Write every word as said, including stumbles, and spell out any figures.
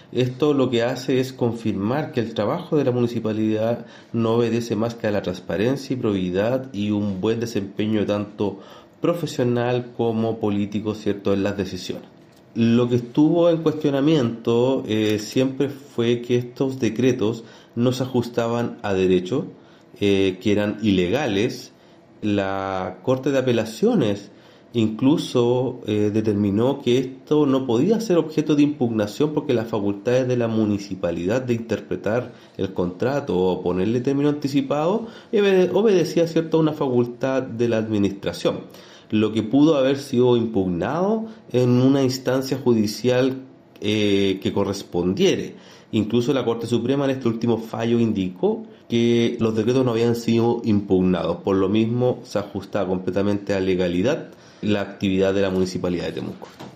Esto lo que hace es confirmar que el trabajo de la municipalidad no obedece más que a la transparencia y probidad y un buen desempeño tanto profesional como político, ¿cierto?, en las decisiones. Lo que estuvo en cuestionamiento eh, siempre fue que estos decretos no se ajustaban a derecho, eh, que eran ilegales. La Corte de Apelaciones incluso eh, determinó que esto no podía ser objeto de impugnación porque las facultades de la municipalidad de interpretar el contrato o ponerle término anticipado obede- obedecía, ¿cierto?, a una facultad de la administración, lo que pudo haber sido impugnado en una instancia judicial eh, que correspondiere. Incluso la Corte Suprema en este último fallo indicó que los decretos no habían sido impugnados, por lo mismo se ajustaba completamente a legalidad la actividad de la Municipalidad de Temuco.